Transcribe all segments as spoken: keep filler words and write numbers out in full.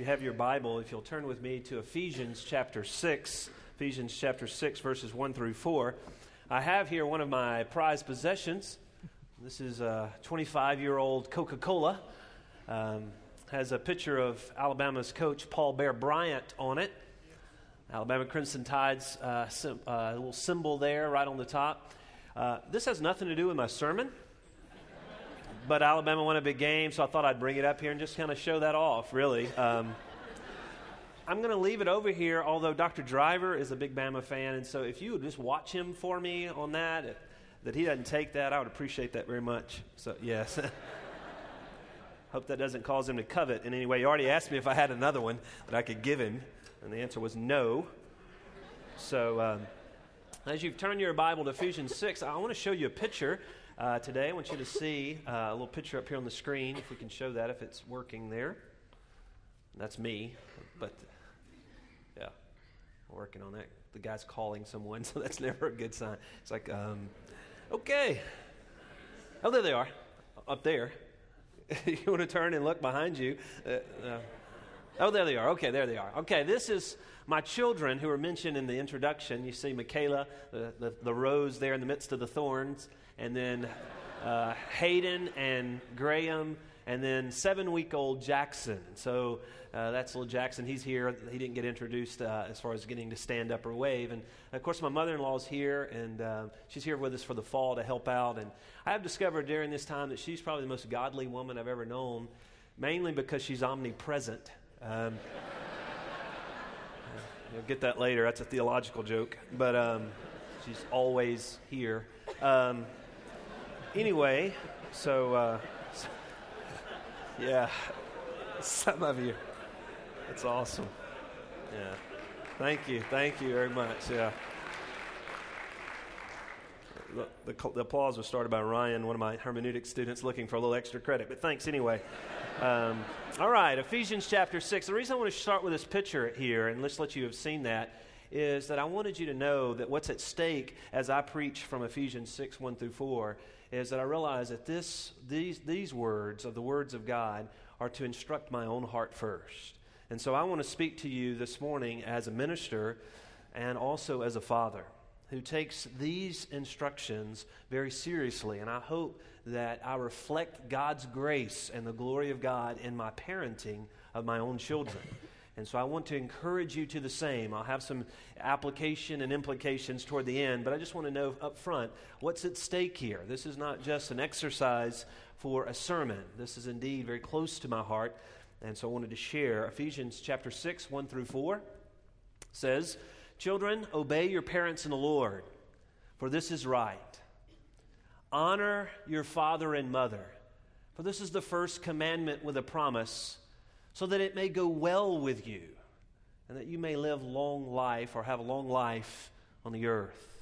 you have your Bible, if you'll turn with me to Ephesians chapter six, Ephesians chapter six, verses one through four. I have here one of my prized possessions. This is a twenty-five-year-old Coca-Cola. Um, has a picture of Alabama's coach, Paul Bear Bryant, on it. Alabama Crimson Tide's uh, sim- uh, little symbol there right on the top. Uh, this has nothing to do with my sermon. But Alabama won a big game, so I thought I'd bring it up here and just kind of show that off, really. Um, I'm going to leave it over here, although Doctor Driver is a big Bama fan, and so if you would just watch him for me on that, if, that he doesn't take that, I would appreciate that very much. So, yes. Hope that doesn't cause him to covet in any way. He already asked me if I had another one that I could give him, and the answer was no. So, um, as you've turned your Bible to Ephesians six, I want to show you a picture. Uh, today, I want you to see uh, a little picture up here on the screen, if we can show that, if it's working there. That's me, but yeah, I'm working on that. The guy's calling someone, so that's never a good sign. It's like, um, okay. Oh, there they are, up there. You want to turn and look behind you. Uh, uh, oh, there they are. Okay, there they are. Okay, this is my children who are mentioned in the introduction. You see Michaela, the, the, the rose there in the midst of the thorns. And then uh, Hayden and Graham, and then seven-week-old Jackson. So uh, that's little Jackson. He's here. He didn't get introduced uh, as far as getting to stand up or wave. And, of course, my mother-in-law's here, and uh, she's here with us for the fall to help out. And I have discovered during this time that she's probably the most godly woman I've ever known, mainly because she's omnipresent. Um, you'll get that later. That's a theological joke. But um, she's always here. Um Anyway, so, uh, yeah, some of you, that's awesome. Yeah, thank you, thank you very much, yeah. The, the, the applause was started by Ryan, one of my hermeneutics students, looking for a little extra credit, but thanks anyway. Um, all right, Ephesians chapter six. The reason I want to start with this picture here, and let's let you have seen that, is that I wanted you to know that what's at stake as I preach from Ephesians six, one through four, is that I realize that this, these, these words of the words of God are to instruct my own heart first. And so I want to speak to you this morning as a minister and also as a father who takes these instructions very seriously. And I hope that I reflect God's grace and the glory of God in my parenting of my own children. And so I want to encourage you to the same. I'll have some application and implications toward the end, but I just want to know up front what's at stake here. This is not just an exercise for a sermon. This is indeed very close to my heart, and so I wanted to share. Ephesians chapter six, one through four says, "Children, obey your parents in the Lord, for this is right. Honor your father and mother, for this is the first commandment with a promise, so that it may go well with you, and that you may live long life or have a long life on the earth.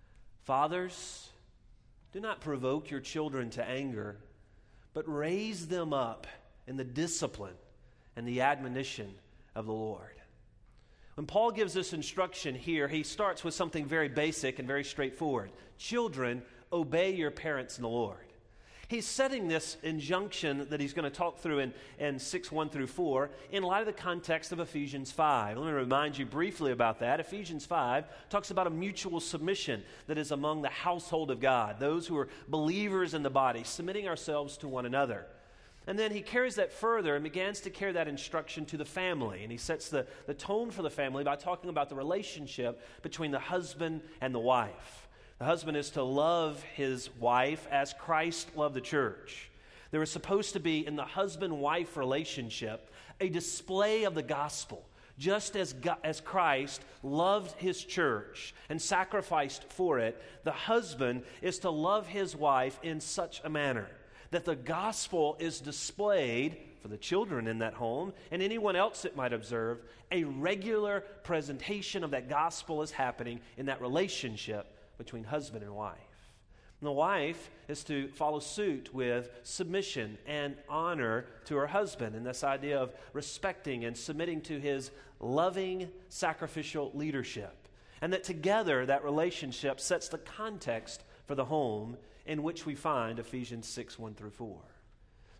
Fathers, do not provoke your children to anger, but raise them up in the discipline and the admonition of the Lord." When Paul gives this instruction here, he starts with something very basic and very straightforward. Children, obey your parents in the Lord. He's setting this injunction that he's going to talk through in, in six, one through four in light of the context of Ephesians five. Let me remind you briefly about that. Ephesians five talks about a mutual submission that is among the household of God, those who are believers in the body, submitting ourselves to one another. And then he carries that further and begins to carry that instruction to the family. And he sets the, the tone for the family by talking about the relationship between the husband and the wife. The husband is to love his wife as Christ loved the church. There is supposed to be in the husband-wife relationship a display of the gospel. Just as God, as Christ loved his church and sacrificed for it, the husband is to love his wife in such a manner that the gospel is displayed for the children in that home and anyone else that might observe. A regular presentation of that gospel is happening in that relationship between husband and wife. And the wife is to follow suit with submission and honor to her husband, and this idea of respecting and submitting to his loving, sacrificial leadership. And that together, that relationship sets the context for the home in which we find Ephesians six, one through four.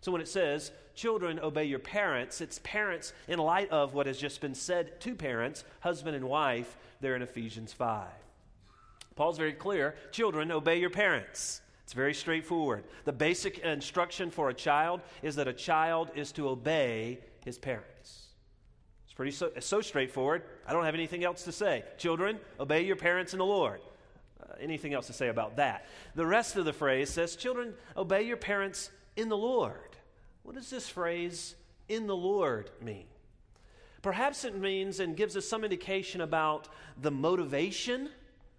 So when it says, children, obey your parents, it's parents in light of what has just been said to parents, husband and wife, there in Ephesians five. Paul's very clear, children, obey your parents. It's very straightforward. The basic instruction for a child is that a child is to obey his parents. It's pretty so, it's so straightforward. I don't have anything else to say. Children, obey your parents in the Lord. Uh, anything else to say about that? The rest of the phrase says, children, obey your parents in the Lord. What does this phrase, in the Lord, mean? Perhaps it means and gives us some indication about the motivation,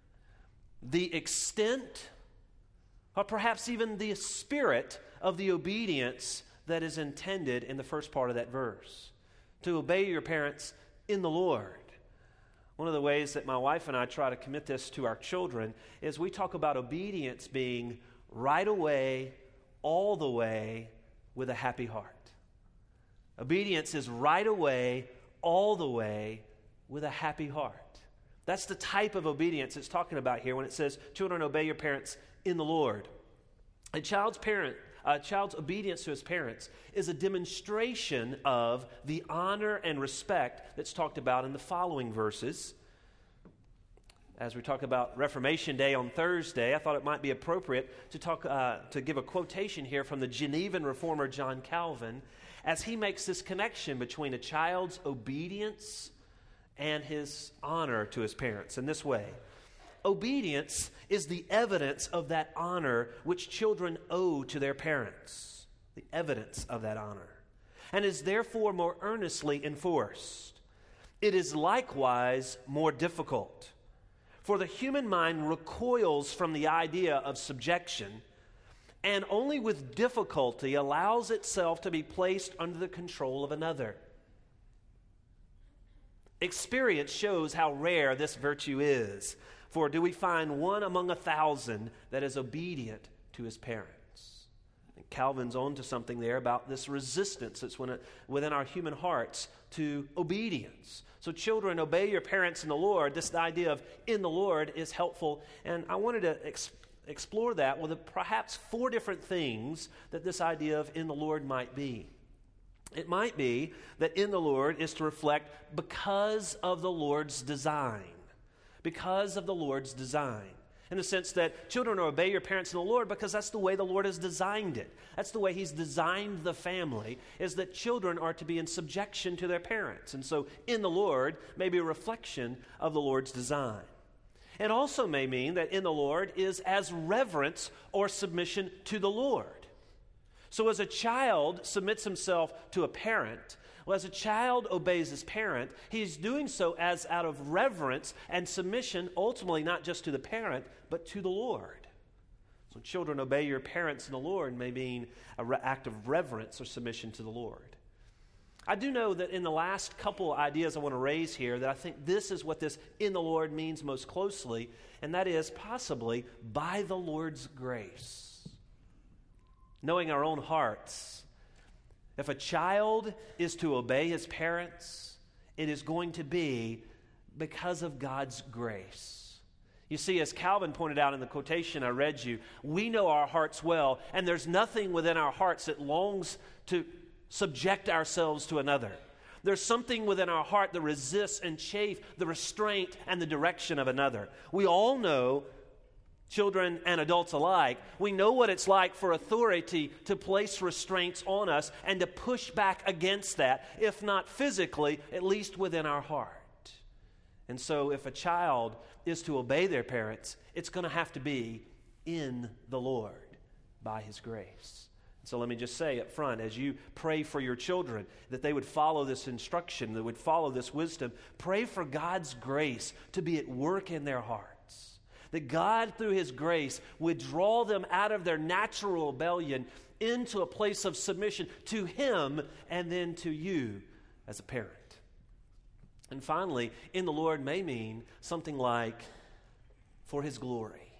the extent, or perhaps even the spirit of the obedience that is intended in the first part of that verse. To obey your parents in the Lord. One of the ways that my wife and I try to commit this to our children is we talk about obedience being right away, all the way, with a happy heart. Obedience is right away, all the way, with a happy heart. That's the type of obedience it's talking about here when it says, children, obey your parents in the Lord. A child's parent, a child's obedience to his parents is a demonstration of the honor and respect that's talked about in the following verses. As we talk about Reformation Day on Thursday, I thought it might be appropriate to talk uh, to give a quotation here from the Genevan reformer John Calvin as he makes this connection between a child's obedience and his honor to his parents in this way. Obedience is the evidence of that honor which children owe to their parents, the evidence of that honor, and is therefore more earnestly enforced. It is likewise more difficult, for the human mind recoils from the idea of subjection and only with difficulty allows itself to be placed under the control of another. Experience shows how rare this virtue is. For do we find one among a thousand that is obedient to his parents? And Calvin's on to something there about this resistance that's within our human hearts to obedience. So children, obey your parents in the Lord. This idea of in the Lord is helpful. And I wanted to ex- explore that with perhaps four different things that this idea of in the Lord might be. It might be that in the Lord is to reflect because of the Lord's design. Because of the Lord's design. In the sense that children obey your parents in the Lord because that's the way the Lord has designed it. That's the way He's designed the family, is that children are to be in subjection to their parents. And so in the Lord may be a reflection of the Lord's design. It also may mean that in the Lord is as reverence or submission to the Lord. So as a child submits himself to a parent, well, as a child obeys his parent, he's doing so as out of reverence and submission, ultimately not just to the parent, but to the Lord. So children, obey your parents in the Lord may mean an re- act of reverence or submission to the Lord. I do know that in the last couple ideas I want to raise here, that I think this is what this in the Lord means most closely, and that is possibly by the Lord's grace. Knowing our own hearts, if a child is to obey his parents, it is going to be because of God's grace. You see, as Calvin pointed out in the quotation I read you, we know our hearts well, and there's nothing within our hearts that longs to subject ourselves to another. There's something within our heart that resists and chafes the restraint and the direction of another. We all know, children and adults alike, we know what it's like for authority to place restraints on us and to push back against that, if not physically, at least within our heart. And so if a child is to obey their parents, it's going to have to be in the Lord by His grace. So let me just say up front, as you pray for your children, that they would follow this instruction, that would follow this wisdom, pray for God's grace to be at work in their heart. That God, through His grace, would draw them out of their natural rebellion into a place of submission to Him and then to you as a parent. And finally, in the Lord may mean something like, for His glory.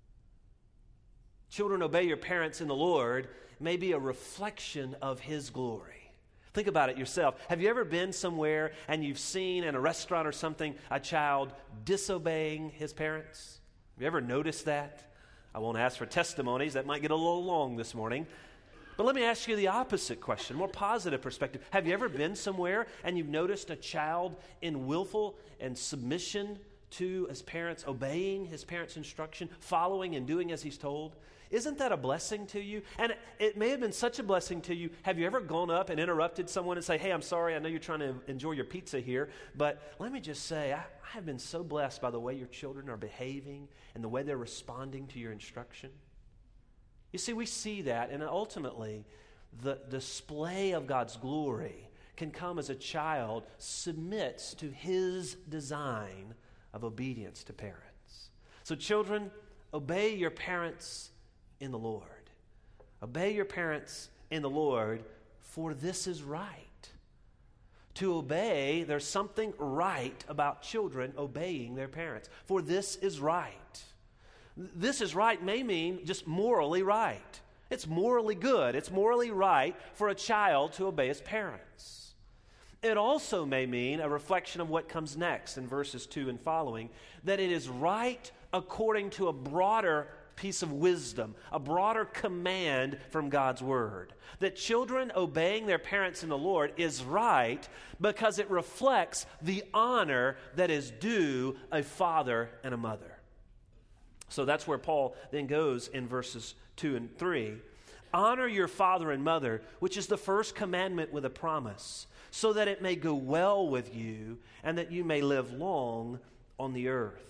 Children, obey your parents in the Lord may be a reflection of His glory. Think about it yourself. Have you ever been somewhere and you've seen in a restaurant or something a child disobeying his parents? Have you ever noticed that? I won't ask for testimonies. That might get a little long this morning. But let me ask you the opposite question, more positive perspective. Have you ever been somewhere and you've noticed a child in willful and submission to his parents, obeying his parents' instruction, following and doing as he's told? Isn't that a blessing to you? And it may have been such a blessing to you. Have you ever gone up and interrupted someone and say, hey, I'm sorry, I know you're trying to enjoy your pizza here, but let me just say, I, I have been so blessed by the way your children are behaving and the way they're responding to your instruction. You see, we see that, and ultimately, the display of God's glory can come as a child submits to his design of obedience to parents. So children, obey your parents in the Lord. Obey your parents in the Lord, for this is right. To obey, there's something right about children obeying their parents, for this is right. This is right may mean just morally right. It's morally good. It's morally right for a child to obey his parents. It also may mean a reflection of what comes next in verses two and following, that it is right according to a broader piece of wisdom, a broader command from God's word. That children obeying their parents in the Lord is right because it reflects the honor that is due a father and a mother. So that's where Paul then goes in verses two and three. Honor your father and mother, which is the first commandment with a promise, so that it may go well with you and that you may live long on the earth.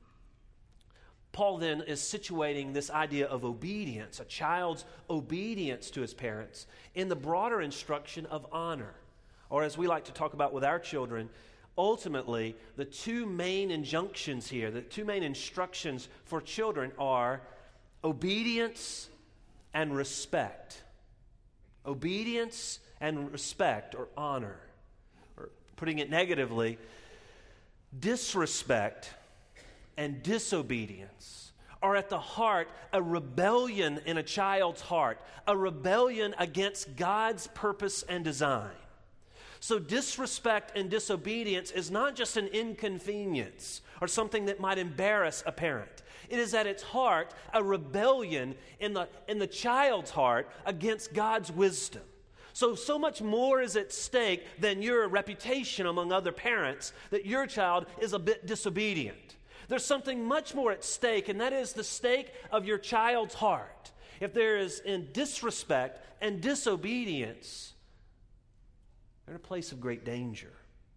Paul then is situating this idea of obedience, a child's obedience to his parents, in the broader instruction of honor. Or as we like to talk about with our children, ultimately, the two main injunctions here, the two main instructions for children are obedience and respect. Obedience and respect, or honor. Or putting it negatively, disrespect and disobedience are at the heart a rebellion in a child's heart, a rebellion against God's purpose and design. So disrespect and disobedience is not just an inconvenience or something that might embarrass a parent. It is at its heart a rebellion in the, in the child's heart against God's wisdom. So, so much more is at stake than your reputation among other parents that your child is a bit disobedient. There's something much more at stake, and that is the stake of your child's heart. If there is in disrespect and disobedience, they're in a place of great danger.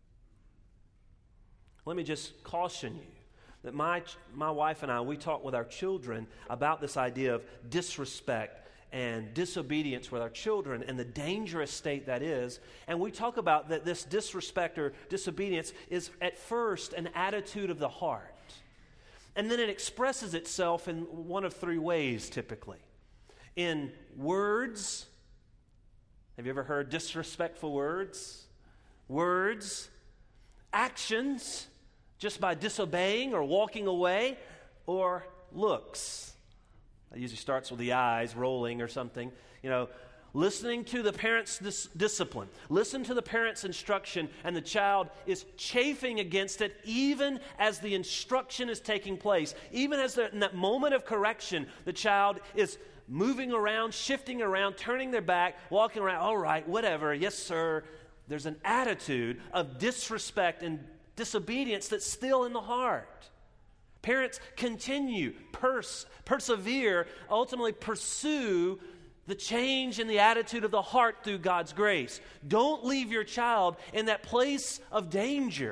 Let me just caution you that my, my wife and I, we talk with our children about this idea of disrespect and disobedience with our children and the dangerous state that is. And we talk about that this disrespect or disobedience is at first an attitude of the heart. And then it expresses itself in one of three ways typically. In words. Have you ever heard disrespectful words? Words. Actions, just by disobeying or walking away. Or looks. It usually starts with the eyes rolling or something. You know, listening to the parent's dis- discipline. Listen to the parent's instruction, and the child is chafing against it even as the instruction is taking place. Even as in that moment of correction, the child is moving around, shifting around, turning their back, walking around, all right, whatever, yes, sir. There's an attitude of disrespect and disobedience that's still in the heart. Parents continue, pers- persevere, ultimately pursue the change in the attitude of the heart through God's grace. Don't leave your child in that place of danger.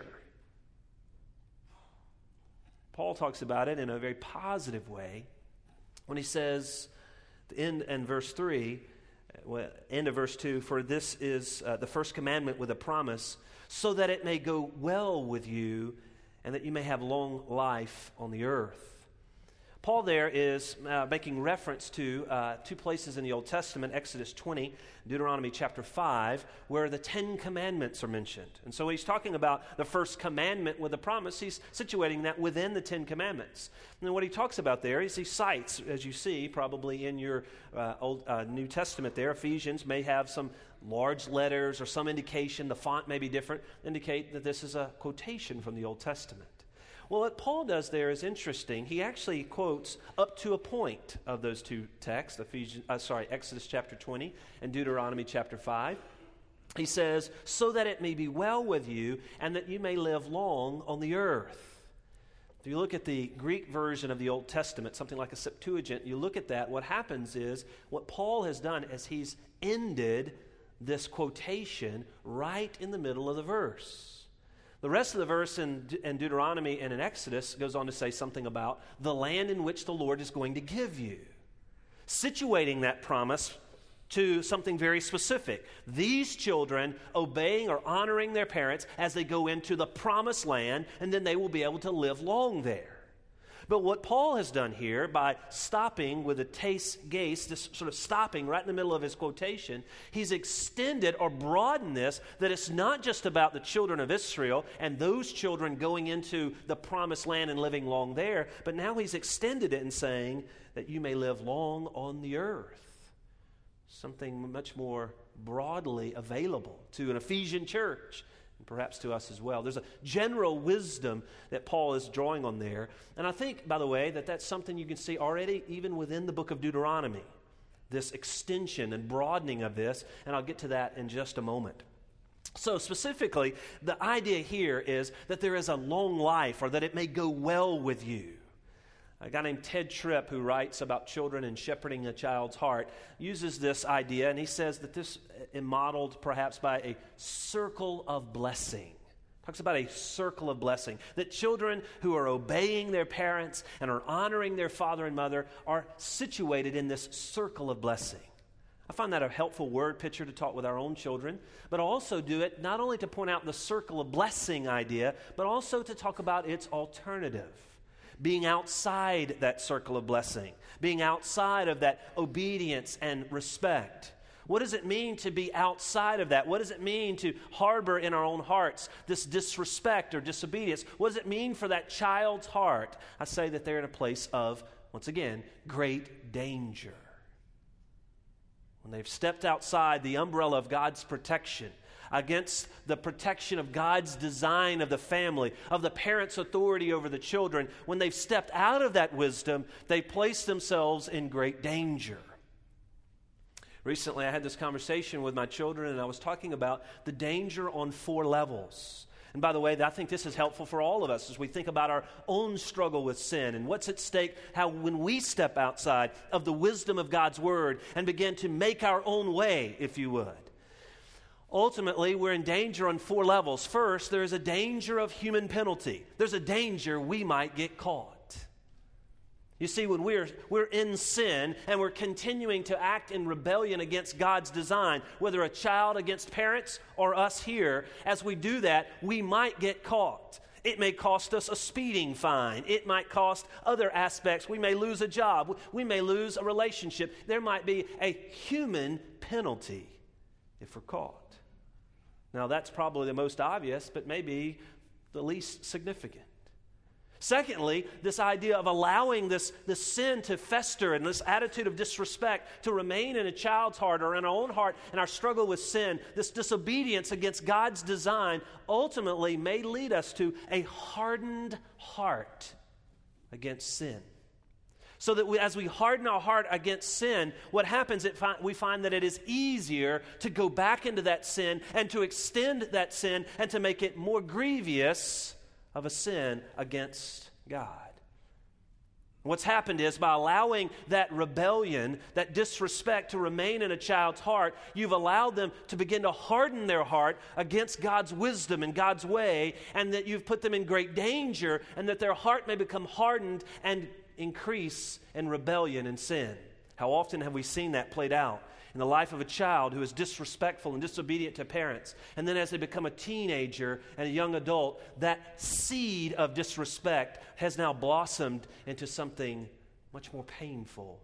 Paul talks about it in a very positive way when he says, in, in verse three, end of verse two, for this is uh, the first commandment with a promise, so that it may go well with you and that you may have long life on the earth. Paul there is uh, making reference to uh, two places in the Old Testament, Exodus twenty, Deuteronomy chapter five, where the Ten Commandments are mentioned. And so he's talking about the first commandment with a promise. He's situating that within the Ten Commandments. And what he talks about there is he cites, as you see, probably in your uh, Old uh, New Testament there, Ephesians may have some large letters or some indication, the font may be different, indicate that this is a quotation from the Old Testament. Well, what Paul does there is interesting. He actually quotes up to a point of those two texts, Ephesians, uh, sorry, Exodus chapter twenty and Deuteronomy chapter five. He says, so that it may be well with you and that you may live long on the earth. If you look at the Greek version of the Old Testament, something like a Septuagint, you look at that, what happens is, what Paul has done is he's ended this quotation right in the middle of the verse. The rest of the verse in, in Deuteronomy and in Exodus goes on to say something about the land in which the Lord is going to give you, situating that promise to something very specific. These children obeying or honoring their parents as they go into the promised land, and then they will be able to live long there. But what Paul has done here by stopping with a tes geis, this sort of stopping right in the middle of his quotation, he's extended or broadened this, that it's not just about the children of Israel and those children going into the promised land and living long there, but now he's extended it and saying that you may live long on the earth. Something much more broadly available to an Ephesian church. Perhaps to us as well. There's a general wisdom that Paul is drawing on there. And I think, by the way, that that's something you can see already even within the book of Deuteronomy, this extension and broadening of this, and I'll get to that in just a moment. So specifically, the idea here is that there is a long life, or that it may go well with you. A guy named Ted Tripp, who writes about children and shepherding a child's heart, uses this idea, and he says that this is modeled perhaps by a circle of blessing. Talks about a circle of blessing, that children who are obeying their parents and are honoring their father and mother are situated in this circle of blessing. I find that a helpful word picture to talk with our own children, but I also do it not only to point out the circle of blessing idea, but also to talk about its alternative. Being outside that circle of blessing, being outside of that obedience and respect. What does it mean to be outside of that? What does it mean to harbor in our own hearts this disrespect or disobedience? What does it mean for that child's heart? I say that they're in a place of, once again, great danger. When they've stepped outside the umbrella of God's protection, against the protection of God's design of the family, of the parents' authority over the children, when they've stepped out of that wisdom, they place themselves in great danger. Recently, I had this conversation with my children, and I was talking about the danger on four levels. And by the way, I think this is helpful for all of us as we think about our own struggle with sin and what's at stake, how when we step outside of the wisdom of God's Word and begin to make our own way, if you would. Ultimately, we're in danger on four levels. First, there's a danger of human penalty. There's a danger we might get caught. You see, when we're, we're in sin and we're continuing to act in rebellion against God's design, whether a child against parents or us here, as we do that, we might get caught. It may cost us a speeding fine. It might cost other aspects. We may lose a job. We may lose a relationship. There might be a human penalty if we're caught. Now, that's probably the most obvious, but maybe the least significant. Secondly, this idea of allowing this, this sin to fester and this attitude of disrespect to remain in a child's heart or in our own heart in our struggle with sin, this disobedience against God's design ultimately may lead us to a hardened heart against sin. So that we, as we harden our heart against sin, what happens, it fi- we find that it is easier to go back into that sin and to extend that sin and to make it more grievous of a sin against God. What's happened is by allowing that rebellion, that disrespect to remain in a child's heart, you've allowed them to begin to harden their heart against God's wisdom and God's way, and that you've put them in great danger, and that their heart may become hardened and increase in rebellion and sin. How often have we seen that played out in the life of a child who is disrespectful and disobedient to parents, and then as they become a teenager and a young adult, that seed of disrespect has now blossomed into something much more painful,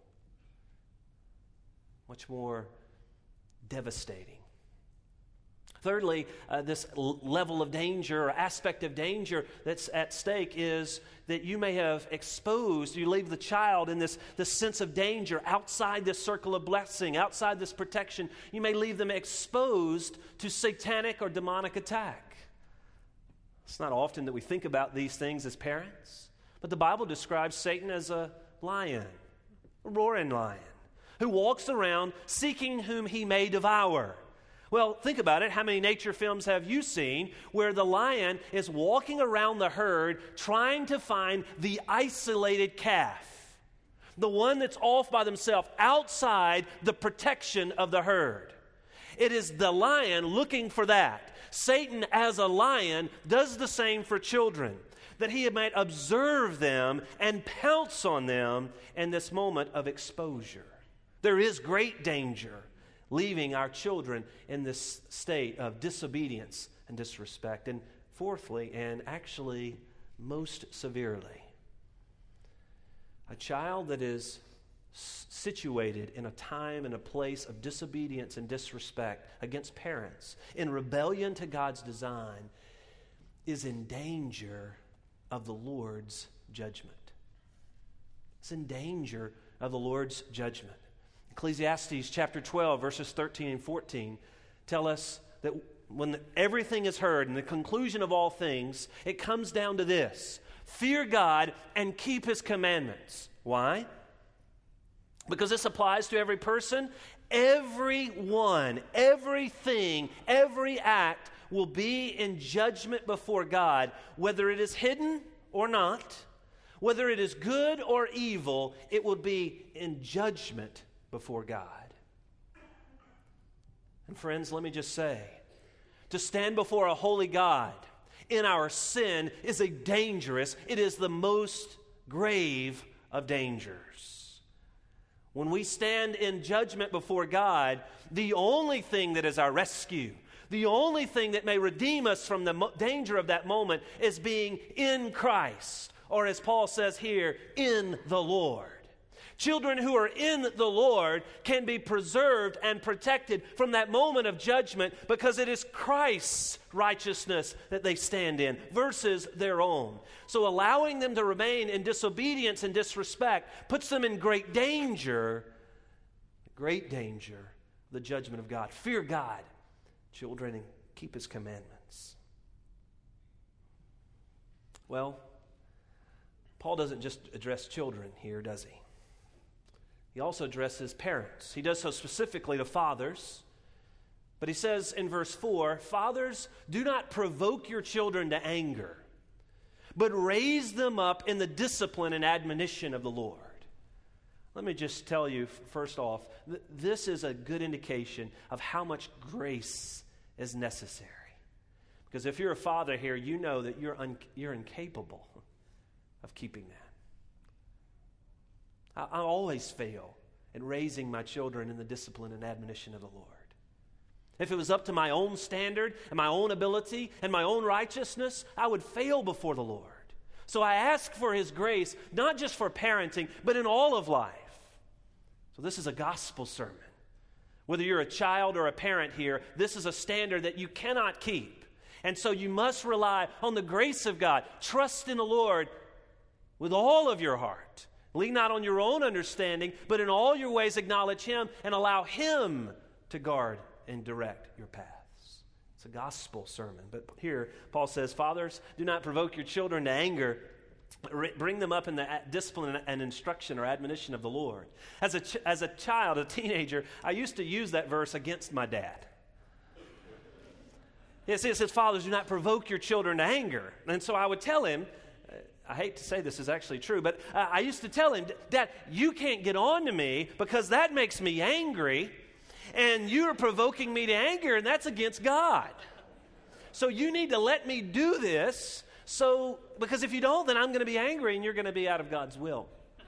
much more devastating. Thirdly, uh, this l- level of danger or aspect of danger that's at stake is that you may have exposed, you leave the child in this, this sense of danger outside this circle of blessing, outside this protection. You may leave them exposed to satanic or demonic attack. It's not often that we think about these things as parents, but the Bible describes Satan as a lion, a roaring lion, who walks around seeking whom he may devour. Well, think about it. How many nature films have you seen where the lion is walking around the herd trying to find the isolated calf, the one that's off by themselves, outside the protection of the herd? It is the lion looking for that. Satan, as a lion, does the same for children, that he might observe them and pounce on them in this moment of exposure. There is great danger leaving our children in this state of disobedience and disrespect. And fourthly, and actually most severely, a child that is situated in a time and a place of disobedience and disrespect against parents, in rebellion to God's design, is in danger of the Lord's judgment. It's in danger of the Lord's judgment. Ecclesiastes chapter twelve, verses thirteen and fourteen tell us that when everything is heard and the conclusion of all things, it comes down to this: fear God and keep His commandments. Why? Because this applies to every person. Everyone, everything, every act will be in judgment before God, whether it is hidden or not, whether it is good or evil, it will be in judgment before God. And friends, let me just say, to stand before a holy God in our sin is a dangerous, it is the most grave of dangers. When we stand in judgment before God, the only thing that is our rescue, the only thing that may redeem us from the mo- danger of that moment is being in Christ, or as Paul says here, in the Lord. Children who are in the Lord can be preserved and protected from that moment of judgment because it is Christ's righteousness that they stand in versus their own. So allowing them to remain in disobedience and disrespect puts them in great danger, great danger, the judgment of God. Fear God, children, and keep His commandments. Well, Paul doesn't just address children here, does he? He also addresses parents. He does so specifically to fathers. But he says in verse four, "Fathers, do not provoke your children to anger, but raise them up in the discipline and admonition of the Lord." Let me just tell you, first off, th- this is a good indication of how much grace is necessary. Because if you're a father here, you know that you're, un- you're incapable of keeping that. I always fail in raising my children in the discipline and admonition of the Lord. If it was up to my own standard and my own ability and my own righteousness, I would fail before the Lord. So I ask for His grace, not just for parenting, but in all of life. So this is a gospel sermon. Whether you're a child or a parent here, this is a standard that you cannot keep. And so you must rely on the grace of God. Trust in the Lord with all of your heart. Lean not on your own understanding, but in all your ways acknowledge Him and allow Him to guard and direct your paths. It's a gospel sermon. But here, Paul says, "Fathers, do not provoke your children to anger. Bring them up in the discipline and instruction or admonition of the Lord." As a, ch- as a child, a teenager, I used to use that verse against my dad. It says, "Fathers, do not provoke your children to anger." And so I would tell him, I hate to say this is actually true, but uh, I used to tell him, "Dad, you can't get on to me because that makes me angry, and you're provoking me to anger, and that's against God. So you need to let me do this, so because if you don't, then I'm going to be angry, and you're going to be out of God's will."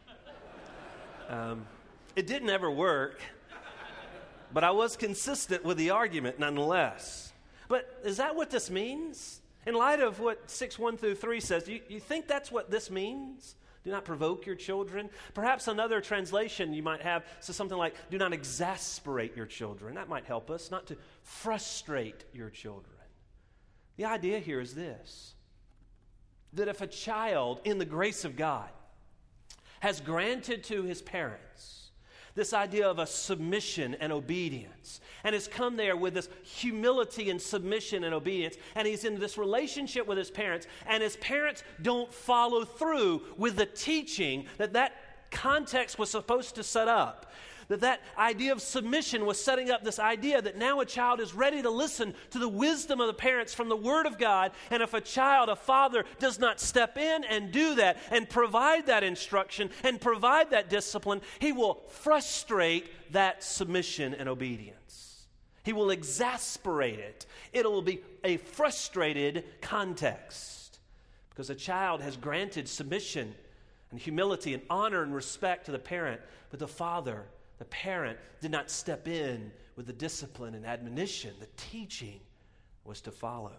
Um, it didn't ever work, but I was consistent with the argument nonetheless. But is that what this means? In light of what six one through three says, do you, you think that's what this means? Do not provoke your children. Perhaps another translation you might have says something like, "Do not exasperate your children." That might help us, not to frustrate your children. The idea here is this: that if a child, in the grace of God, has granted to his parents this idea of a submission and obedience. And has come there with this humility and submission and obedience. And he's in this relationship with his parents. And his parents don't follow through with the teaching that that context was supposed to set up. That that idea of submission was setting up this idea that now a child is ready to listen to the wisdom of the parents from the Word of God. And if a child, a father, does not step in and do that and provide that instruction and provide that discipline, he will frustrate that submission and obedience. He will exasperate it. It will be a frustrated context because a child has granted submission and humility and honor and respect to the parent, but the father, the parent, did not step in with the discipline and admonition. The teaching was to follow.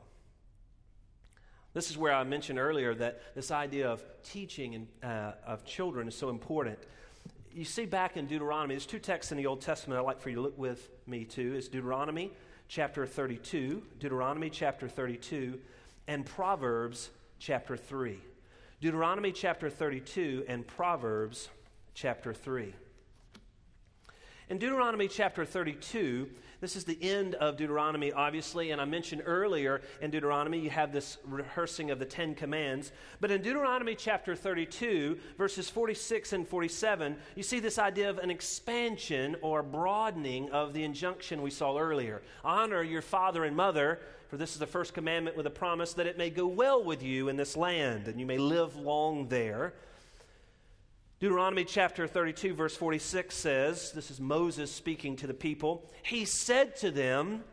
This is where I mentioned earlier that this idea of teaching and, uh, of children is so important. You see back in Deuteronomy, there's two texts in the Old Testament I'd like for you to look with me to. It's Deuteronomy chapter thirty-two, Deuteronomy chapter thirty-two, and Proverbs chapter three. Deuteronomy chapter thirty-two and Proverbs chapter three. In Deuteronomy chapter thirty-two, this is the end of Deuteronomy, obviously, and I mentioned earlier in Deuteronomy you have this rehearsing of the Ten Commands. But in Deuteronomy chapter thirty-two, verses forty-six and forty-seven, you see this idea of an expansion or broadening of the injunction we saw earlier. Honor your father and mother, for this is the first commandment with a promise that it may go well with you in this land, and you may live long there. Deuteronomy chapter thirty-two, verse forty-six says, this is Moses speaking to the people, he said to them,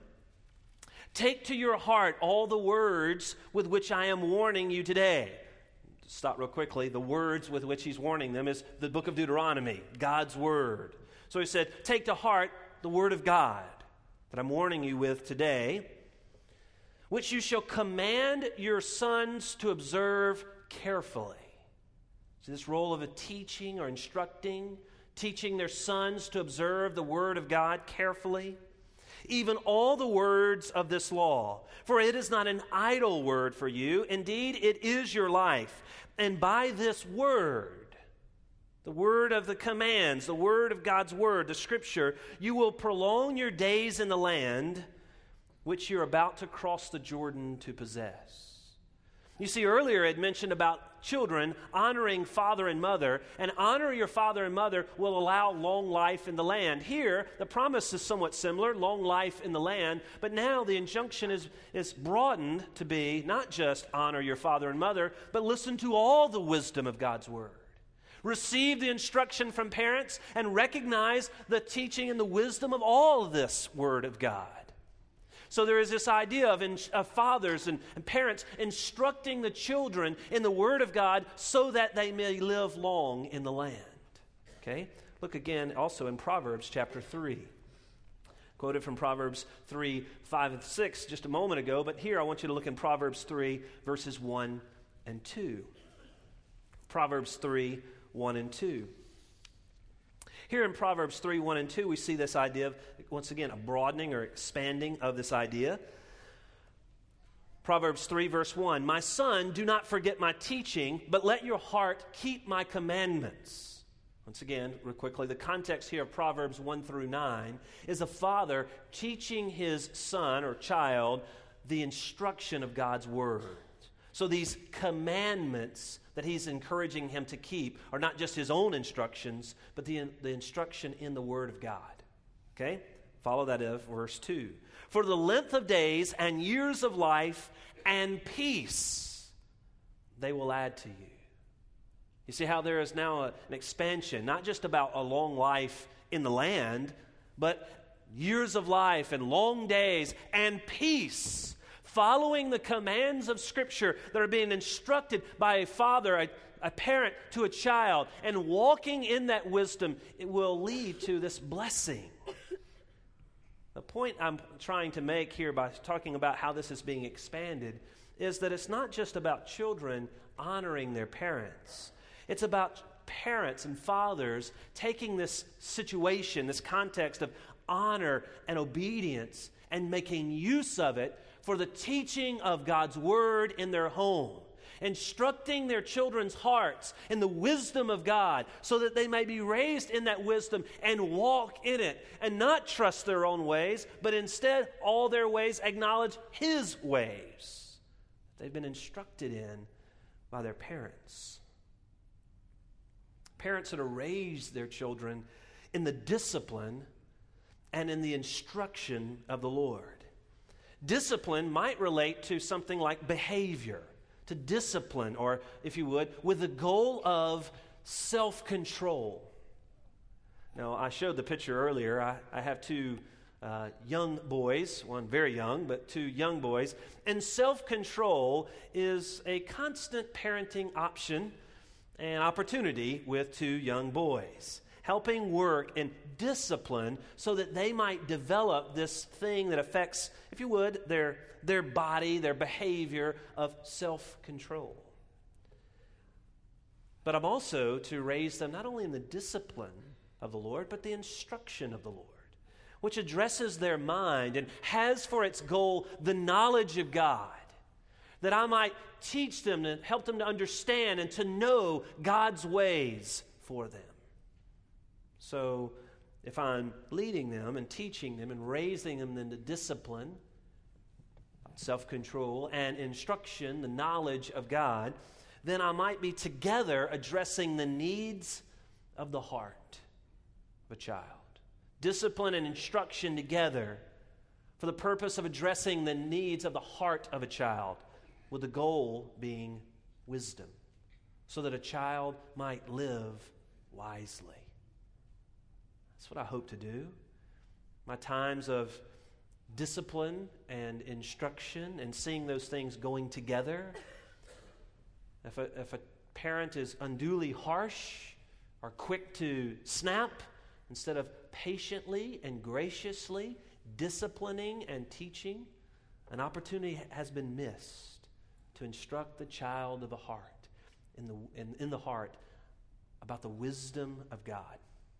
take to your heart all the words with which I am warning you today. Stop real quickly. The words with which he's warning them is the book of Deuteronomy, God's word. So he said, take to heart the word of God that I'm warning you with today, which you shall command your sons to observe carefully. So this role of a teaching or instructing, teaching their sons to observe the word of God carefully, even all the words of this law. For it is not an idle word for you. Indeed, it is your life. And by this word, the word of the commands, the word of God's word, the scripture, you will prolong your days in the land which you're about to cross the Jordan to possess. You see, earlier it mentioned about children honoring father and mother, and honor your father and mother will allow long life in the land. Here, the promise is somewhat similar, long life in the land, but now the injunction is, is broadened to be not just honor your father and mother, but listen to all the wisdom of God's word. Receive the instruction from parents and recognize the teaching and the wisdom of all of this word of God. So there is this idea of, in, of fathers and, and parents instructing the children in the Word of God so that they may live long in the land. Okay? Look again also in Proverbs chapter three. Quoted from Proverbs three, five, and six just a moment ago, but here I want you to look in Proverbs three, verses one and two. Proverbs three, one and two. Here in Proverbs three, one and two, we see this idea of, once again, a broadening or expanding of this idea. Proverbs three, verse one, my son, do not forget my teaching, but let your heart keep my commandments. Once again, real quickly, the context here of Proverbs one through nine is a father teaching his son or child the instruction of God's word. So these commandments that he's encouraging him to keep are not just his own instructions, but the, the instruction in the Word of God. Okay? Follow that of verse two. For the length of days and years of life and peace they will add to you. You see how there is now a, an expansion, not just about a long life in the land, but years of life and long days and peace. Following the commands of Scripture that are being instructed by a father, a, a parent to a child, and walking in that wisdom, it will lead to this blessing. The point I'm trying to make here by talking about how this is being expanded is that it's not just about children honoring their parents. It's about parents and fathers taking this situation, this context of honor and obedience, and making use of it for the teaching of God's word in their home. instructing their children's hearts in the wisdom of God so that they may be raised in that wisdom and walk in it and not trust their own ways, but instead all their ways acknowledge His ways they've been instructed in by their parents. Parents that are raised their children in the discipline and in the instruction of the Lord. Discipline might relate to something like behavior, to discipline, or if you would, with the goal of self-control. Now, I showed the picture earlier. I, I have two uh, young boys, one very young, but two young boys. And self-control is a constant parenting option and opportunity with two young boys, helping work in discipline so that they might develop this thing that affects, if you would, their, their body, their behavior of self-control. But I'm also to raise them not only in the discipline of the Lord, but the instruction of the Lord, which addresses their mind and has for its goal the knowledge of God, that I might teach them and help them to understand and to know God's ways for them. So if I'm leading them and teaching them and raising them into discipline, self-control, and instruction, the knowledge of God, then I might be together addressing the needs of the heart of a child. Discipline and instruction together for the purpose of addressing the needs of the heart of a child, with the goal being wisdom, so that a child might live wisely. That's what I hope to do. My times of discipline and instruction and seeing those things going together. If a, if a parent is unduly harsh or quick to snap, instead of patiently and graciously disciplining and teaching, an opportunity has been missed to instruct the child of the heart, in the, in, in the heart, about the wisdom of God.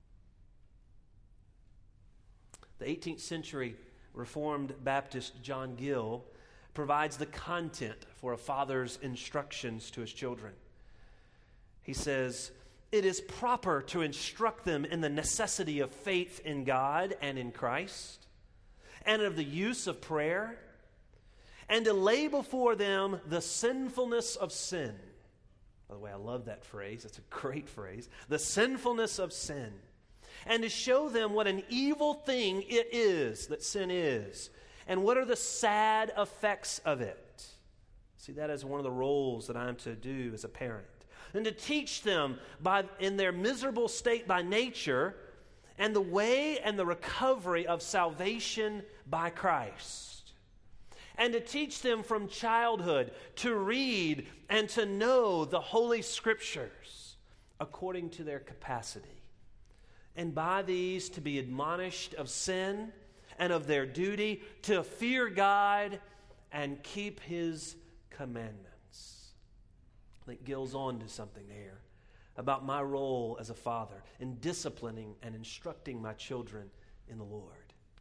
The eighteenth century Reformed Baptist John Gill provides the content for a father's instructions to his children. He says, "It is proper to instruct them in the necessity of faith in God and in Christ, and of the use of prayer, and to lay before them the sinfulness of sin." By the way, I love that phrase. It's a great phrase. The sinfulness of sin. And to show them what an evil thing it is that sin is, and what are the sad effects of it. See, that is one of the roles that I'm to do as a parent. And to teach them by in their miserable state by nature, and the way and the recovery of salvation by Christ. And to teach them from childhood to read and to know the Holy Scriptures according to their capacity. And by these to be admonished of sin and of their duty to fear God and keep His commandments. I think Gill's on to something there about my role as a father in disciplining and instructing my children in the Lord.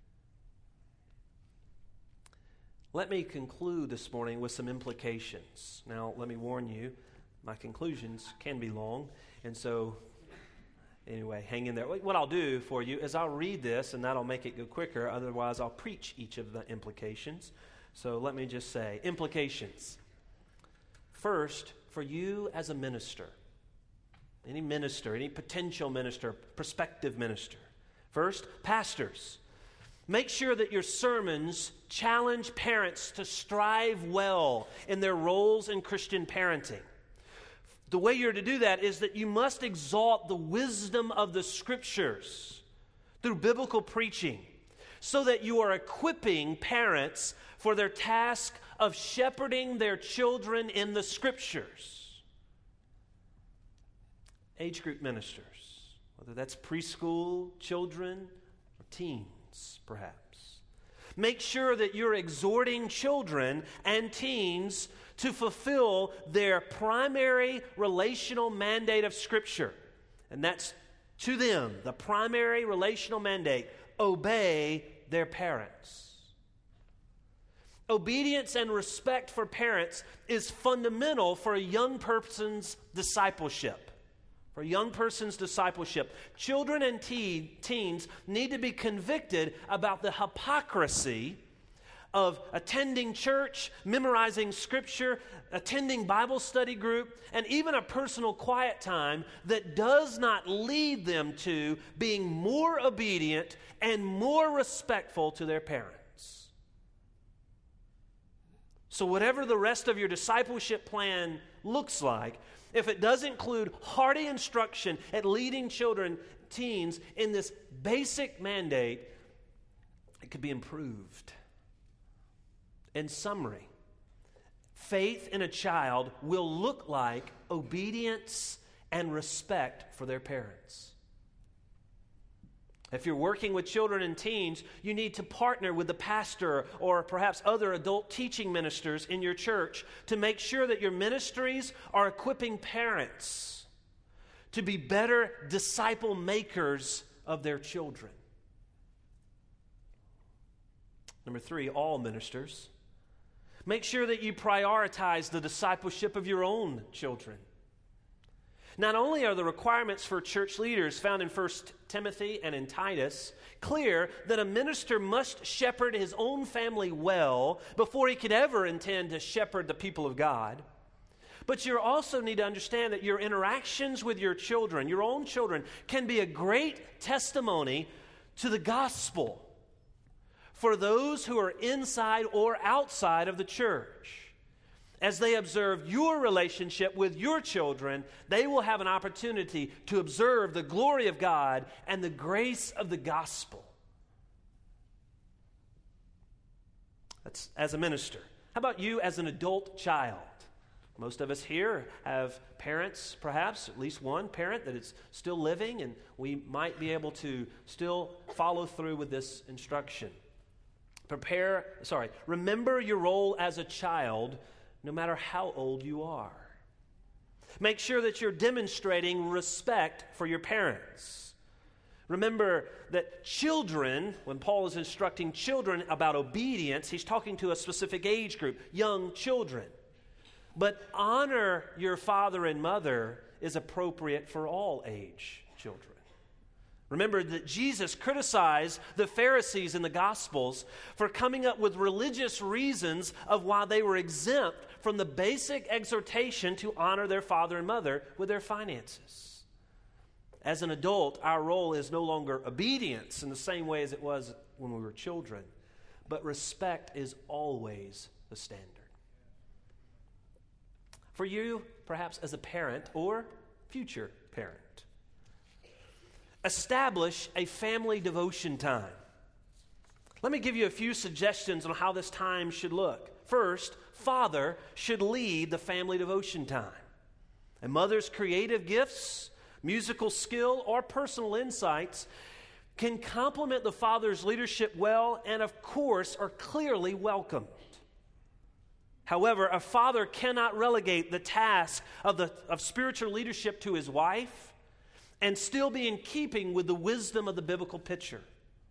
Let me conclude this morning with some implications. Now, let me warn you, my conclusions can be long, and so anyway, hang in there. What I'll do for you is I'll read this, and that'll make it go quicker. Otherwise, I'll preach each of the implications. So let me just say, implications. First, for you as a minister, any minister, any potential minister, prospective minister. First, pastors. Make sure that your sermons challenge parents to strive well in their roles in Christian parenting. The way you're to do that is that you must exalt the wisdom of the Scriptures through biblical preaching, so that you are equipping parents for their task of shepherding their children in the Scriptures. Age group ministers, whether that's preschool, children, or teens, perhaps. Make sure that you're exhorting children and teens to fulfill their primary relational mandate of Scripture. And that's to them, the primary relational mandate: obey their parents. Obedience and respect for parents is fundamental for a young person's discipleship. For a young person's discipleship. Children and teen, teens need to be convicted about the hypocrisy of attending church, memorizing scripture, attending Bible study group, and even a personal quiet time that does not lead them to being more obedient and more respectful to their parents. So whatever the rest of your discipleship plan looks like, if it does include hearty instruction at leading children, teens, in this basic mandate, it could be improved. In summary, faith in a child will look like obedience and respect for their parents. If you're working with children and teens, you need to partner with the pastor or perhaps other adult teaching ministers in your church to make sure that your ministries are equipping parents to be better disciple makers of their children. Number three, all ministers. Make sure that you prioritize the discipleship of your own children. Not only are the requirements for church leaders found in First Timothy and in Titus clear that a minister must shepherd his own family well before he could ever intend to shepherd the people of God, but you also need to understand that your interactions with your children, your own children, can be a great testimony to the gospel for those who are inside or outside of the church. As they observe your relationship with your children, they will have an opportunity to observe the glory of God and the grace of the gospel. That's as a minister. How about you as an adult child? Most of us here have parents, perhaps, at least one parent that is still living, and we might be able to still follow through with this instruction. Prepare, sorry, remember your role as a child no matter how old you are. Make sure that you're demonstrating respect for your parents. Remember that children, when Paul is instructing children about obedience, he's talking to a specific age group, young children. But honor your father and mother is appropriate for all age children. Remember that Jesus criticized the Pharisees in the Gospels for coming up with religious reasons of why they were exempt from the basic exhortation to honor their father and mother with their finances. As an adult, our role is no longer obedience in the same way as it was when we were children, but respect is always the standard. For you, perhaps as a parent or future parent, establish a family devotion time. Let me give you a few suggestions on how this time should look. First, father should lead the family devotion time. A mother's creative gifts, musical skill, or personal insights can complement the father's leadership well and, of course, are clearly welcomed. However, a father cannot relegate the task of, the, of spiritual leadership to his wife and still be in keeping with the wisdom of the biblical picture.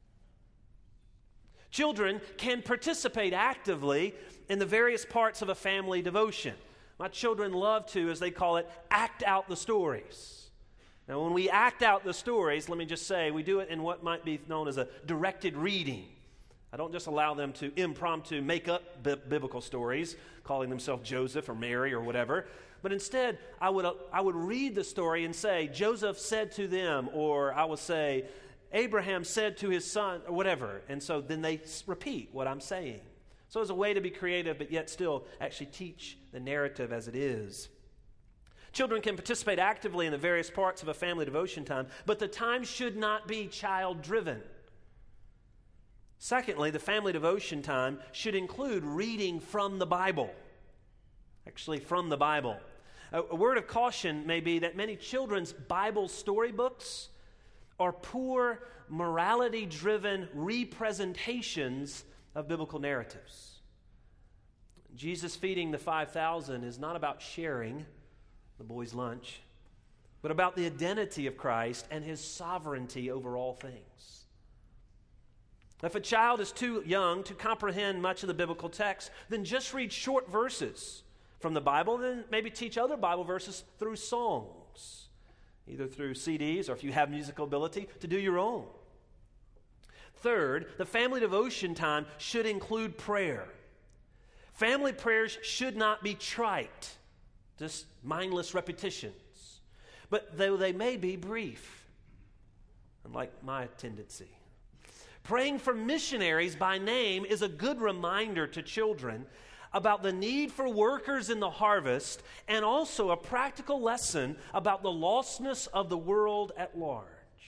Children can participate actively in the various parts of a family devotion. My children love to, as they call it, act out the stories. Now, when we act out the stories, let me just say, we do it in what might be known as a directed reading. I don't just allow them to impromptu make up bi- biblical stories, calling themselves Joseph or Mary or whatever. But instead, I would, uh, I would read the story and say, Joseph said to them, or I would say, Abraham said to his son, or whatever. And so then they repeat what I'm saying. So it's a way to be creative, but yet still actually teach the narrative as it is. Children can participate actively in the various parts of a family devotion time, but the time should not be child-driven. Secondly, the family devotion time should include reading from the Bible. Actually, from the Bible. A, a word of caution may be that many children's Bible storybooks are poor, morality-driven representations of biblical narratives. Jesus feeding the five thousand is not about sharing the boys' lunch, but about the identity of Christ and his sovereignty over all things. If a child is too young to comprehend much of the biblical text, then just read short verses from the Bible, then maybe teach other Bible verses through songs, either through C Ds or if you have musical ability, to do your own. Third, the family devotion time should include prayer. Family prayers should not be trite, just mindless repetitions, but though they may be brief, unlike my tendency. Praying for missionaries by name is a good reminder to children about the need for workers in the harvest and also a practical lesson about the lostness of the world at large.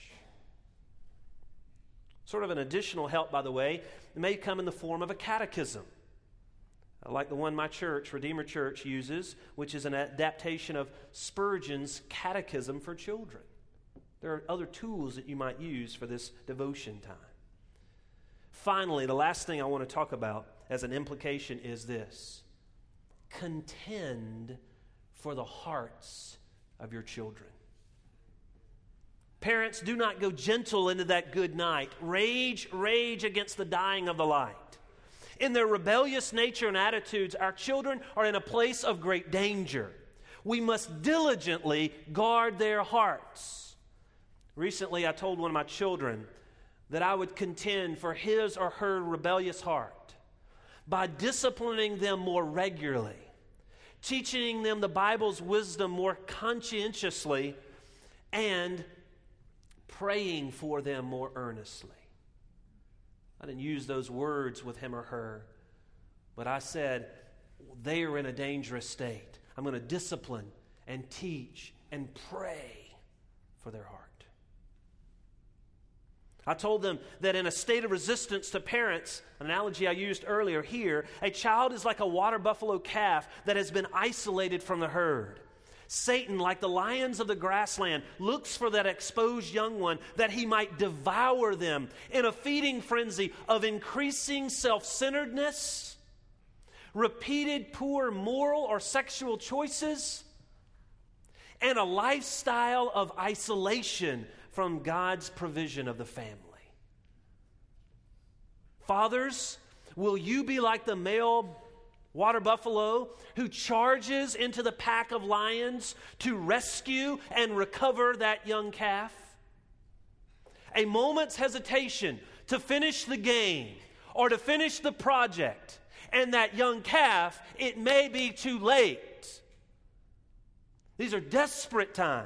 Sort of an additional help, by the way, it may come in the form of a catechism, like the one my church, Redeemer Church, uses, which is an adaptation of Spurgeon's Catechism for Children. There are other tools that you might use for this devotion time. Finally, the last thing I want to talk about as an implication is this: contend for the hearts of your children. Parents, do not go gentle into that good night. Rage, rage against the dying of the light. In their rebellious nature and attitudes, our children are in a place of great danger. We must diligently guard their hearts. Recently, I told one of my children that I would contend for his or her rebellious heart by disciplining them more regularly, teaching them the Bible's wisdom more conscientiously, and praying for them more earnestly. I didn't use those words with him or her, but I said, they are in a dangerous state. I'm going to discipline and teach and pray for their heart. I told them that in a state of resistance to parents, an analogy I used earlier here, a child is like a water buffalo calf that has been isolated from the herd. Satan, like the lions of the grassland, looks for that exposed young one that he might devour them in a feeding frenzy of increasing self-centeredness, repeated poor moral or sexual choices, and a lifestyle of isolation from God's provision of the family. Fathers, will you be like the male water buffalo who charges into the pack of lions to rescue and recover that young calf? A moment's hesitation to finish the game or to finish the project, and that young calf, it may be too late. These are desperate times.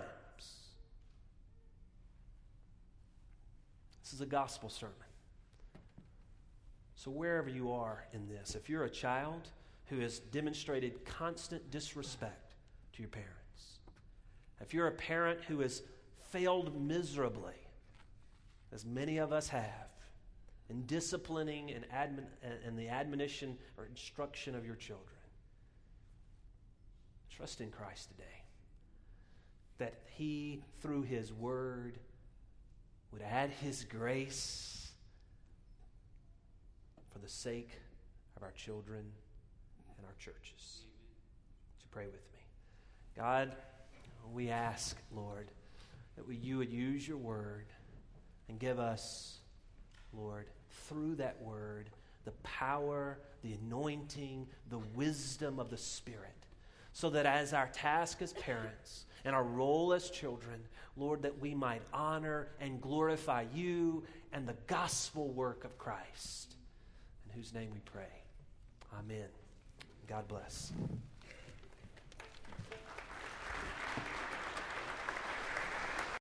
This is a gospel sermon. So wherever you are in this, if you're a child who has demonstrated constant disrespect to your parents, if you're a parent who has failed miserably, as many of us have, in disciplining and, admon- and the admonition or instruction of your children, trust in Christ today that He, through His Word, would add His grace for the sake of our children and our churches. Would you pray with me? God, we ask, Lord, that we, you would use your word and give us, Lord, through that word, the power, the anointing, the wisdom of the Spirit, so that as our task as parents and our role as children, Lord, that we might honor and glorify you and the gospel work of Christ, in whose name we pray. Amen. God bless.